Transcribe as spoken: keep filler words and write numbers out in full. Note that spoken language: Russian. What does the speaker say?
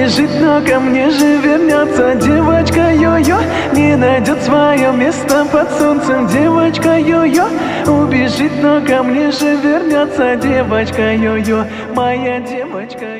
Убежит, но ко мне же вернется. Девочка йо-йо не найдет свое место под солнцем. Девочка йо-йо убежит, но ко мне же вернется. Девочка йо-йо, моя девочка.